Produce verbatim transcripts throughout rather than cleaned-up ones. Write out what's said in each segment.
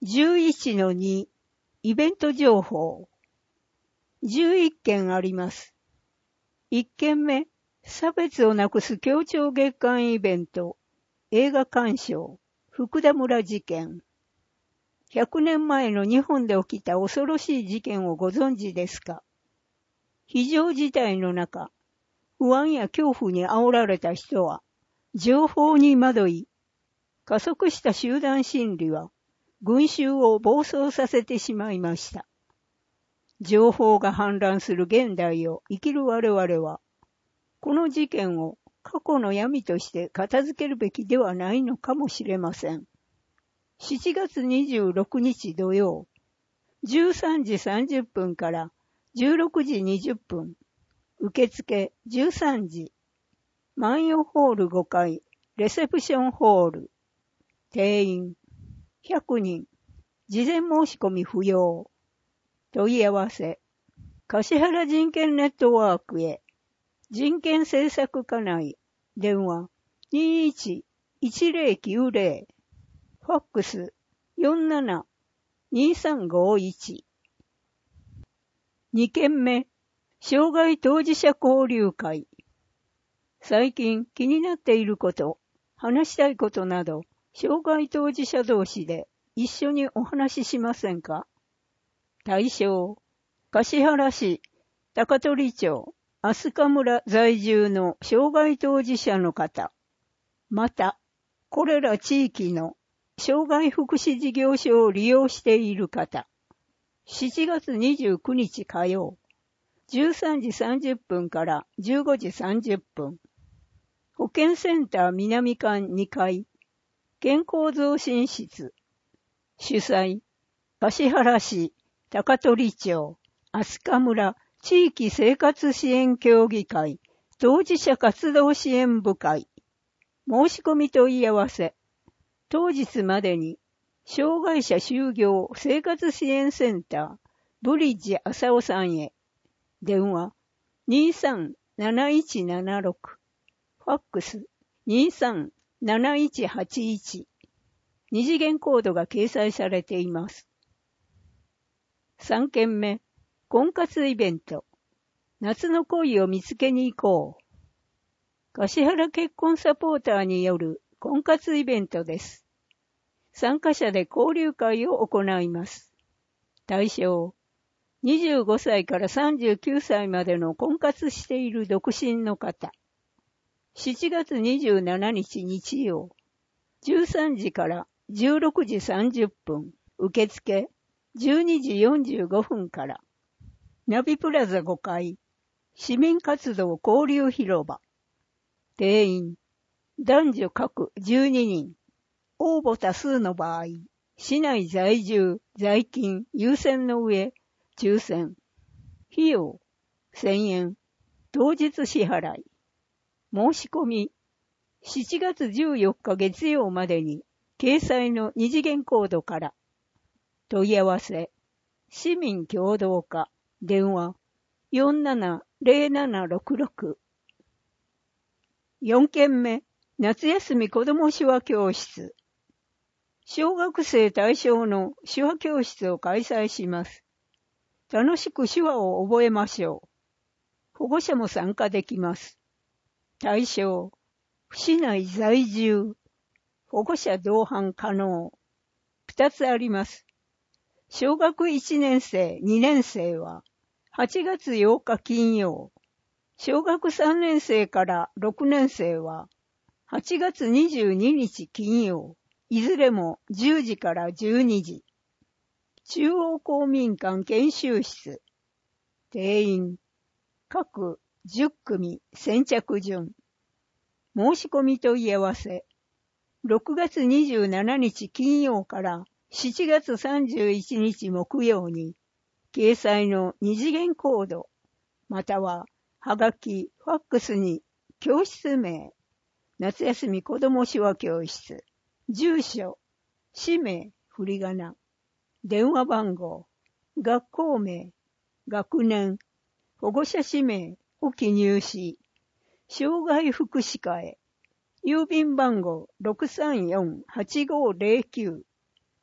じゅういちのに イベント情報。じゅういっけんあります。いっけんめ、差別をなくす協調月間イベント、映画鑑賞、福田村事件。ひゃくねんまえの日本で起きた恐ろしい事件をご存知ですか？非常事態の中、不安や恐怖に煽られた人は、情報に惑い、加速した集団心理は、群衆を暴走させてしまいました。情報が氾濫する現代を生きる我々は、この事件を過去の闇として片付けるべきではないのかもしれません。しちがつにじゅうろくにち土曜、じゅうさんじさんじゅっぷんからじゅうろくじにじゅっぷん、受付じゅうさんじ、万葉ホールごかい、レセプションホール、定員ひゃくにん、事前申し込み不要、問い合わせ、橿原人権ネットワークへ、人権政策課内、電話 にいちいちぜろきゅうぜろ、ファックス よんななにさんごいち。にけんめ、障害当事者交流会。最近気になっていること、話したいことなど、障害当事者同士で一緒にお話ししませんか？対象、橿原市、高取町、飛鳥村在住の障害当事者の方、また、これら地域の障害福祉事業所を利用している方、しちがつにじゅうくにち火曜、じゅうさんじさんじゅっぷんからじゅうごじさんじゅっぷん、保健センター南館にかい、健康増進室、主催、橿原市、高取町、飛鳥村地域生活支援協議会、当事者活動支援部会、申し込み問い合わせ、当日までに、障害者就業生活支援センター、ブリッジ浅尾さんへ、電話 にさんなないちななろく、ファックス にさんなないちはちいち、二次元コードが掲載されています。さんけんめ、婚活イベント、夏の恋を見つけに行こう。橿原結婚サポーターによる婚活イベントです。参加者で交流会を行います。対象、にじゅうごさいからさんじゅうきゅうさいまでの婚活している独身の方。しちがつにじゅうしちにち日曜、じゅうさんじからじゅうろくじさんじゅっぷん、受付じゅうにじよんじゅうごふんから、ナビプラザごかい、市民活動交流広場。定員、男女各じゅうににん。応募多数の場合、市内在住、在勤、優先の上、抽選。費用、せんえん。当日支払い。申し込み、しちがつじゅうよっか月曜までに、掲載の二次元コードから。問い合わせ、市民協同課、電話、よんななぜろななろくろく。よんけんめ、夏休み子ども手話教室。小学生対象の手話教室を開催します。楽しく手話を覚えましょう。保護者も参加できます。対象、市内在住。保護者同伴可能。二つあります。小学いちねんせい、にねんせいは、はちがつようか金曜。小学さんねんせいからろくねんせいは、はちがつにじゅうににち金曜。いずれもじゅうじからじゅうにじ。中央公民館研修室。定員、各じゅっくみ先着順。申し込み問い合わせ。ろくがつにじゅうしちにち金曜からしちがつさんじゅういちにち木曜に、掲載の二次元コード、または、はがき、ファックスに、教室名、夏休み子ども手話教室、住所、氏名、振り仮名、電話番号、学校名、学年、保護者氏名を記入し、障害福祉課へ、郵便番号 ろくさんよんはちごぜろきゅう、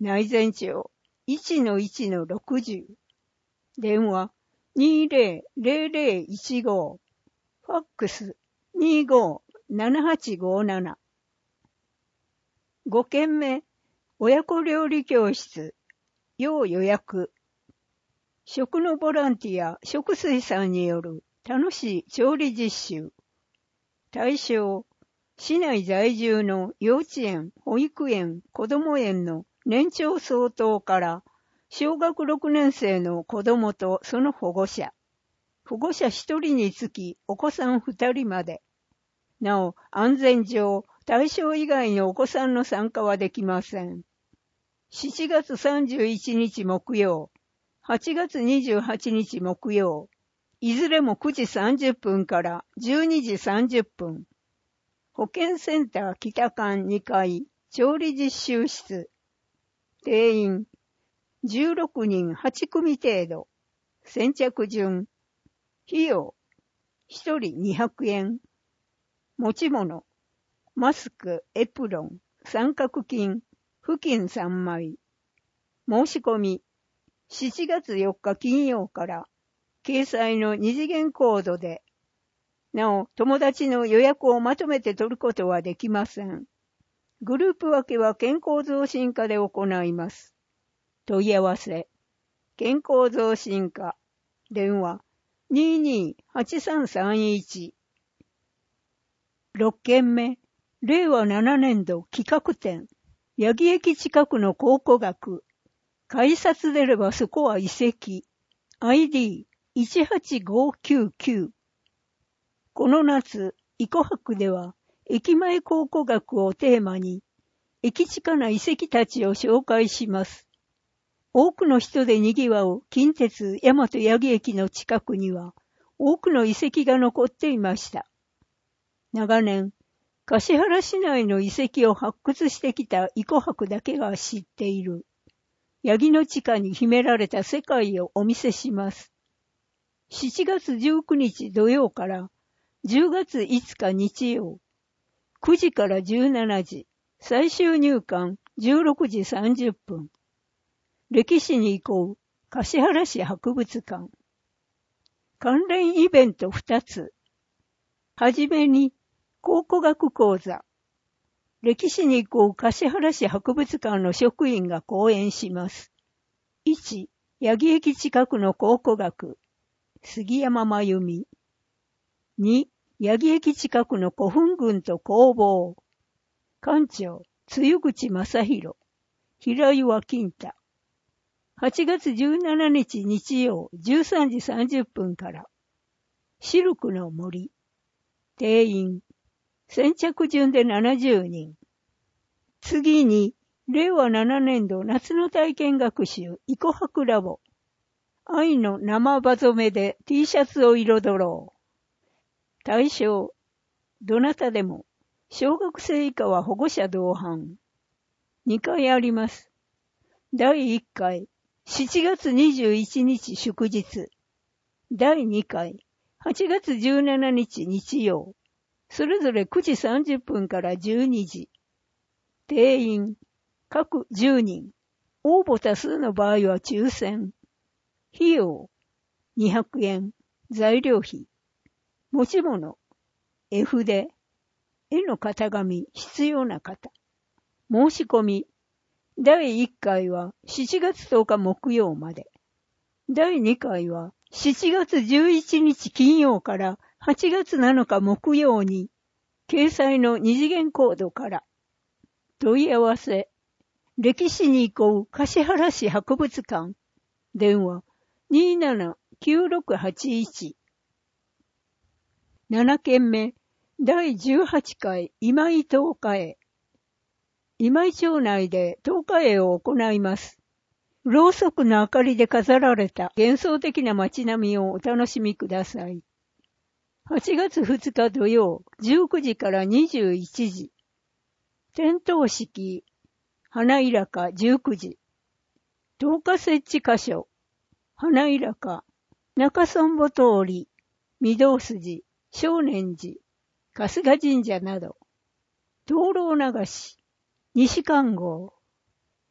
内前町 いちのいちのろくじゅう。電話 にゼロゼロゼロいちご。ファックス にごーななはちごなな。ご件目、親子料理教室、要予約。食のボランティア、食水さんによる楽しい調理実習。対象、市内在住の幼稚園、保育園、子ども園の年長相当から小学ろくねん生の子どもとその保護者。保護者ひとりにつきお子さんふたりまで。なお、安全上、対象以外のお子さんの参加はできません。しちがつさんじゅういちにち木曜、はちがつにじゅうはちにち木曜、いずれもくじさんじゅっぷんからじゅうにじさんじゅっぷん。保健センター北館にかい、調理実習室。定員、じゅうろくにんはちくみ程度。先着順。費用、ひとりにひゃくえん。持ち物、マスク、エプロン、三角巾、布巾さんまい。申し込み、しちがつよっか金曜から掲載の二次元コードで、なお、友達の予約をまとめて取ることはできません。グループ分けは健康増進課で行います。問い合わせ、健康増進課、電話 にーにーはちさんさんいち。ろっけんめ、れいわななねんど企画展、八木駅近くの考古学、改札出ればそこは遺跡、アイディーいちはちごきゅうきゅう。この夏、イコ博では、駅前考古学をテーマに、駅近な遺跡たちを紹介します。多くの人で賑わう近鉄大和八木駅の近くには、多くの遺跡が残っていました。長年、橿原市内の遺跡を発掘してきたイコ博だけが知っている。八木の地下に秘められた世界をお見せします。しちがつじゅうくにち土曜からじゅうがついつか日曜、くじからじゅうしちじ、最終入館じゅうろくじさんじゅっぷん。歴史に行こう、橿原市博物館。関連イベントふたつ。はじめに、考古学講座。歴史に行こう橿原市博物館の職員が講演します。いち、八木駅近くの考古学。杉山真由美。に、八木駅近くの古墳群と工房。館長、露口正弘。平岩金太。はちがつじゅうしちにち日曜じゅうさんじさんじゅっぷんから。シルクの森。定員。先着順でななじゅうにん。次に、れいわななねんど夏の体験学習イコ博ラボ。愛の生場染めで T シャツを彩ろう。対象、どなたでも、小学生以下は保護者同伴。にかいあります。だいいっかい、しちがつにじゅういちにち祝日。だいにかい、はちがつじゅうしちにち日曜。それぞれくじさんじゅっぷんからじゅうにじ。定員、各じゅうにん。応募多数の場合は抽選。費用、にひゃくえん。材料費。持ち物、絵筆。絵の型紙、必要な方。申し込み。だいいっかいはしちがつとおか木曜まで。だいにかいはしちがつじゅういちにち金曜からはちがつなのか木曜に、掲載の二次元コードから。問い合わせ。歴史に行こう橿原市博物館。電話 にーななきゅうろくはちいち。ななけんめ、だいじゅうはちかい今井灯火会。今井町内で灯火会を行います。ろうそくの明かりで飾られた幻想的な街並みをお楽しみください。はちがつふつか土曜、じゅうくじからにじゅういちじ。点灯式、花いらかじゅうくじ。灯火設置箇所、花いらか、中村母通り、御堂筋、少年寺、春日神社など。灯籠流し、西観号。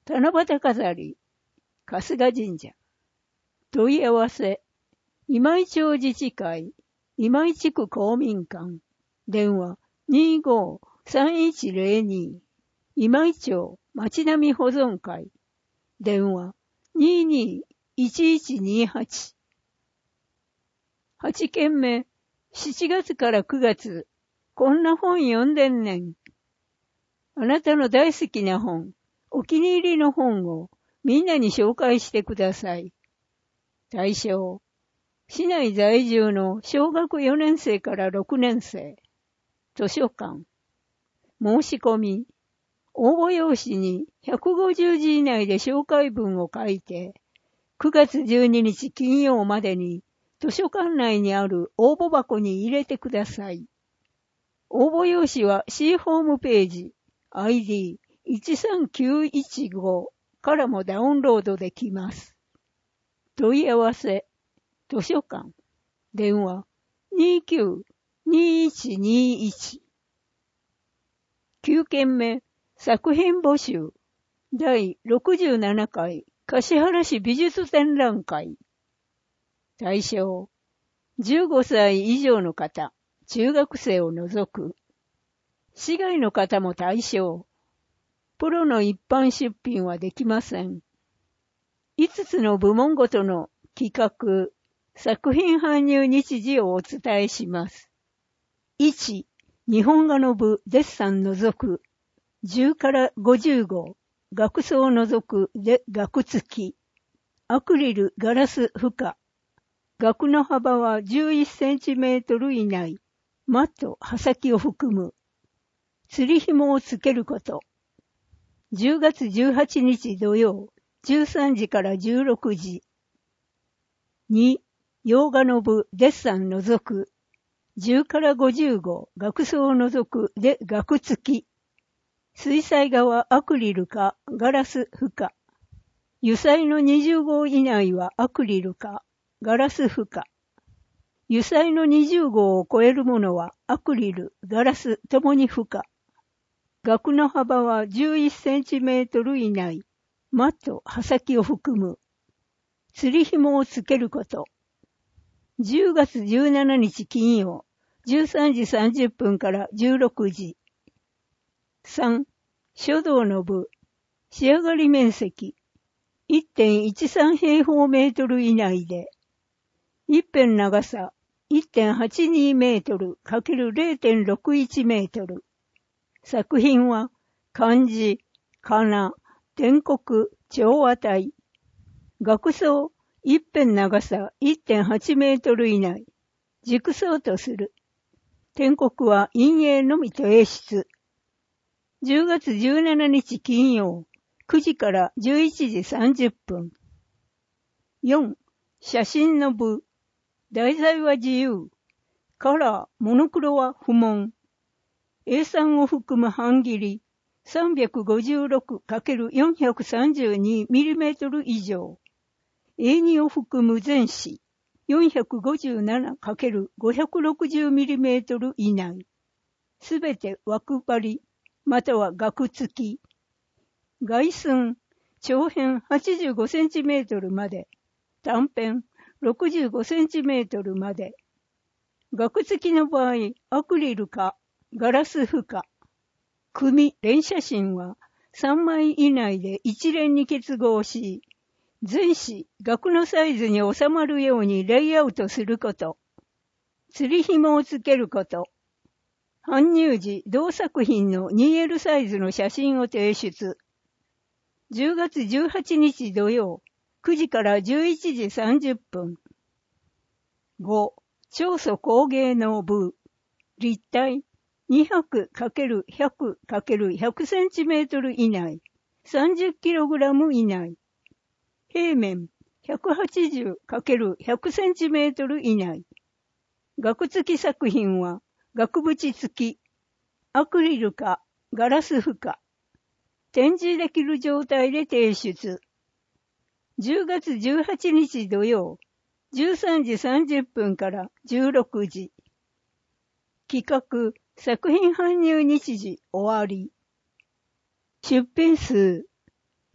七夕飾り、春日神社。問い合わせ、今井町自治会、今井地区公民館。電話、にーごーさんいちゼロに。今井町町並み保存会。電話、にーにーいちいちにはち。はちけんめ、しちがつからくがつ、こんな本読んでんねん。あなたの大好きな本、お気に入りの本をみんなに紹介してください。対象、市内在住の小学よねん生からろくねん生。図書館。申し込み。応募用紙にひゃくごじゅうじ以内で紹介文を書いて、くがつじゅうににち金曜までに図書館内にある応募箱に入れてください。応募用紙は C ホームページ アイディーいちさんきゅういちご からもダウンロードできます。問い合わせ、図書館、電話 にーきゅうにいちにいち。きゅうけんめ、作品募集、だいろくじゅうななかい橿原市美術展覧会。対象、じゅうごさい以上の方、中学生を除く。市外の方も対象。プロの一般出品はできません。いつつの部門ごとの企画、作品搬入日時をお伝えします。いち、日本画の部デッサン除く、じゅうからごじゅうご、額装除くで額付き、アクリルガラス負荷、額の幅はじゅういちセンチメートル以内、マット、刃先を含む、釣り紐をつけること。じゅうがつじゅうはちにち土曜、じゅうさんじからじゅうろくじ。に、洋画の部デッサン除く、じゅうからごじゅうご、額装を除くで額付き。水彩画はアクリルかガラス負荷。油彩のにじゅうごう以内はアクリルかガラス負荷。油彩のにじゅうごうを超えるものはアクリル、ガラスともに負荷。額の幅はじゅういちセンチメートル以内。マット、刃先を含む。釣り紐をつけること。じゅうがつじゅうしちにち金曜、じゅうさんじさんじゅっぷんからじゅうろくじ。さん、書道の部。仕上がり面積。いってんいちさん 平方メートル以内で。一辺長さ いってんはちに メートル ×れいてんろくいち メートル。作品は漢字、仮名、篆刻、調和体。額装、一辺長さ いってんはち メートル以内。軸装とする。篆刻は陰影のみ提出。じゅうがつじゅうしちにち金曜、くじからじゅういちじさんじゅっぷん。よん、写真の部。題材は自由。カラー、モノクロは不問。エーさん を含む半切り さんびゃくごじゅうろくかけるよんひゃくさんじゅうにミリメートル 以上。エーに を含む全紙 よんひゃくごじゅうななかけるごひゃくろくじゅうミリメートル 以内。すべて枠張り、または額付き。外寸、長辺はちじゅうごセンチメートルまで、短辺ろくじゅうごセンチメートルまで。額付きの場合、アクリルかガラス負荷。組、連写真はさんまい以内で一連に結合し、全紙、額のサイズに収まるようにレイアウトすること。釣り紐をつけること。搬入時、同作品の ツーエル サイズの写真を提出。じゅうがつじゅうはちにち土曜、くじからじゅういちじさんじゅっぷん。ご、長祖工芸能部。立体、にひゃくかけるひゃくかけるひゃくセンチメートル以内、さんじゅっキログラム以内。平面、ひゃくはちじゅうかけるひゃくセンチメートル以内。額付き作品は、額縁付き、アクリルかガラス負荷。展示できる状態で提出。じゅうがつじゅうはちにち土曜、じゅうさんじさんじゅっぷんからじゅうろくじ。企画、作品搬入日時終わり。出品数、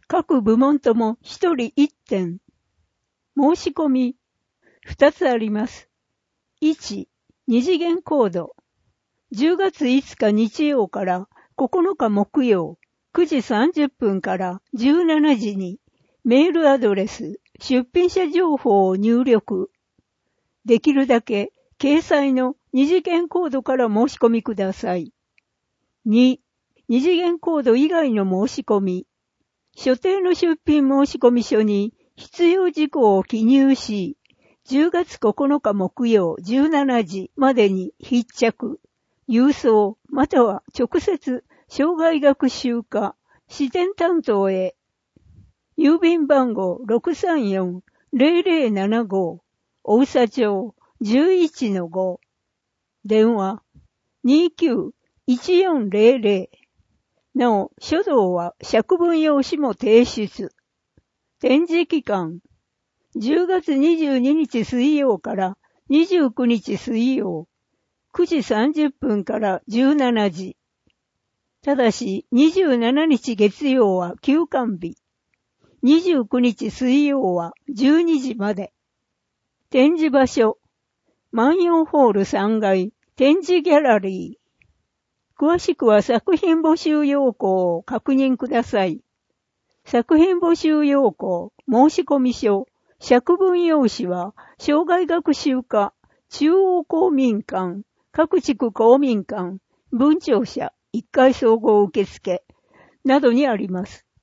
各部門とも一人一点。申し込み、二つあります。いち、二次元コード。じゅうがついつか日曜からここのか木曜、くじさんじゅっぷんからじゅうしちじにメールアドレス、出品者情報を入力。できるだけ掲載の二次元コードから申し込みください。に、二次元コード以外の申し込み。所定の出品申込書に必要事項を記入し、じゅうがつここのか木曜じゅうしちじまでに必着、郵送または直接障害学習課支店担当へ。郵便番号 ろくさんよんゼロゼロななご 大佐町 じゅういちのご 電話 にきゅういちよんゼロゼロ。なお、書道は借文用紙も提出。展示期間じゅうがつにじゅうににち水曜からにじゅうくにち水曜、くじさんじゅっぷんからじゅうしちじ。ただし、にじゅうしちにち月曜は休館日。にじゅうくにち水曜はじゅうにじまで。展示場所、万葉ホールさんがい、展示ギャラリー。詳しくは作品募集要項を確認ください。作品募集要項、申込書、借文用紙は、障害学習課、中央公民館、各地区公民館、文庁舎、いっかい総合受付などにあります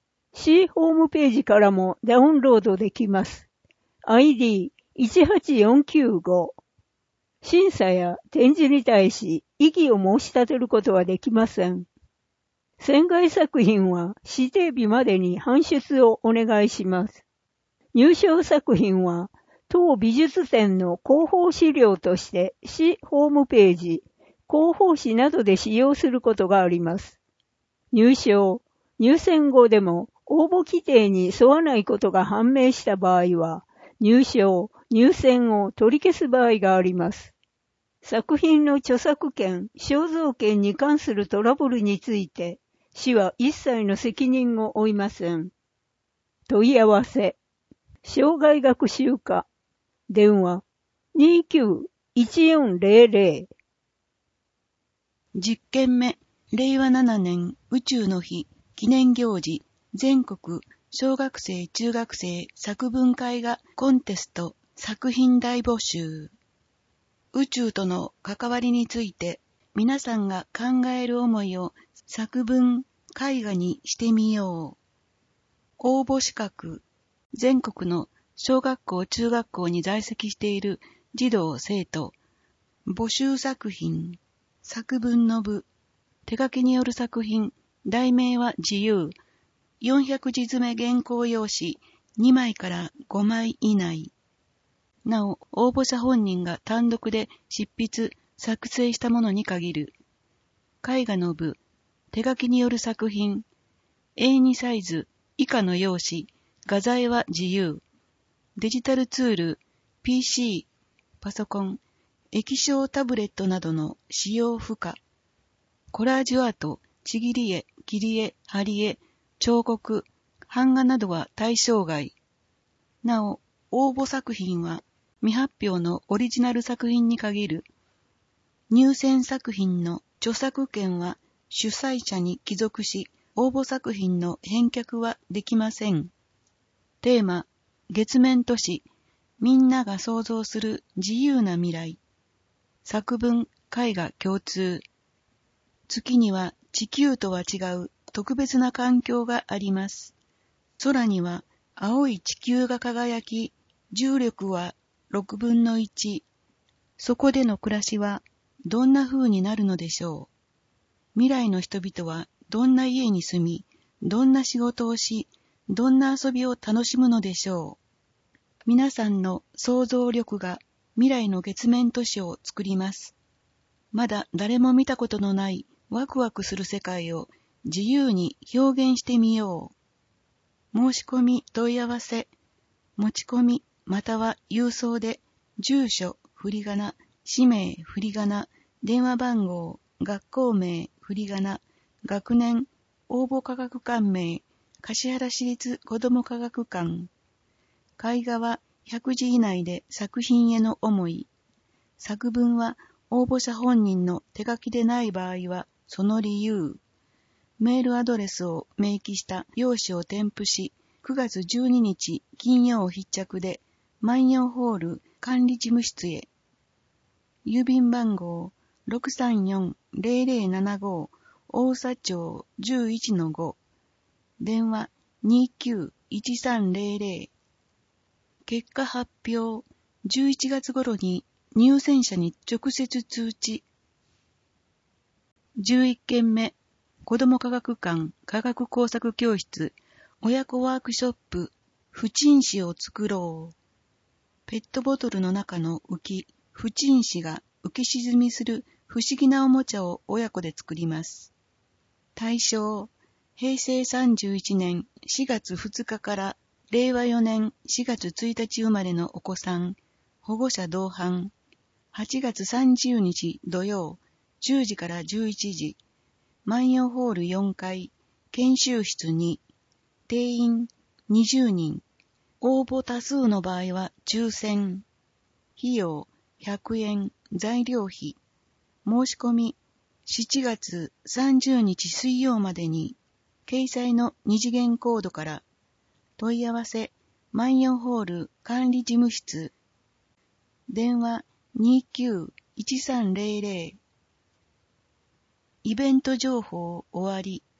。C ホームページからもダウンロードできます。アイディーいちはちよんきゅうご。審査や展示に対し異議を申し立てることはできません。選外作品は指定日までに搬出をお願いします。入賞作品は当美術展の広報資料として市ホームページ、広報誌などで使用することがあります。入賞、入選後でも応募規定に沿わないことが判明した場合は、入賞、入選を取り消す場合があります。作品の著作権、肖像権に関するトラブルについて、市は一切の責任を負いません。問い合わせ、障害学習課、電話、にきゅういちよんゼロゼロ。 じゅっけんめ、れいわななねん宇宙の日記念行事全国小学生中学生作文絵画コンテスト作品大募集。宇宙との関わりについて皆さんが考える思いを作文絵画にしてみよう。応募資格、全国の小学校中学校に在籍している児童生徒、募集作品、作文の部、手書きによる作品、題名は自由、よんひゃくじ詰め原稿用紙にまいからごまい以内。なお、応募者本人が単独で執筆、作成したものに限る。絵画の部、手書きによる作品、エーに サイズ以下の用紙、画材は自由。デジタルツール、ピーシー、パソコン、液晶タブレットなどの使用不可。コラージュアート、ちぎり絵、切り絵、貼り絵、彫刻、版画などは対象外。なお、応募作品は未発表のオリジナル作品に限る。入選作品の著作権は主催者に帰属し、応募作品の返却はできません。テーマ、月面都市、みんなが想像する自由な未来。作文、絵画共通。月には地球とは違う特別な環境があります。空には青い地球が輝き、重力はろくぶんのいち。そこでの暮らしはどんな風になるのでしょう。未来の人々はどんな家に住み、どんな仕事をし、どんな遊びを楽しむのでしょう。皆さんの想像力が未来の月面都市を作ります。まだ誰も見たことのないワクワクする世界を自由に表現してみよう。申し込み問い合わせ、持ち込みまたは郵送で、住所、振り仮名、氏名、振り仮名、電話番号、学校名、振り仮名、学年、応募価格館名、 橿原市立子ども科学館。絵画はひゃくじ以内で作品への思い。作文は応募者本人の手書きでない場合はその理由。メールアドレスを明記した用紙を添付し、くがつじゅうににち金曜必着で万葉ホール管理事務室へ。郵便番号 ろくさんよんゼロゼロななご 大佐町 じゅういちのご。電話 にきゅういちさんゼロゼロ。結果発表じゅういちがつ頃に入選者に直接通知。じゅういっけんめ、子ども科学館科学工作教室親子ワークショップ不沈紙を作ろう。ペットボトルの中の浮き、不沈紙が浮き沈みする不思議なおもちゃを親子で作ります。対象、へいせいさんじゅういちねんしがつふつかかられいわよねんしがつついたち生まれのお子さん、保護者同伴。はちがつさんじゅうにち土曜、じゅうじからじゅういちじ。万葉ホールよんかい、研修室に。定員にじゅうにん。応募多数の場合は抽選。費用ひゃくえん、材料費。申し込みしちがつさんじゅうにち水曜までに。掲載の二次元コードから。問い合わせ万葉ホール管理事務室。電話 にきゅういちさんゼロゼロ。イベント情報終わり。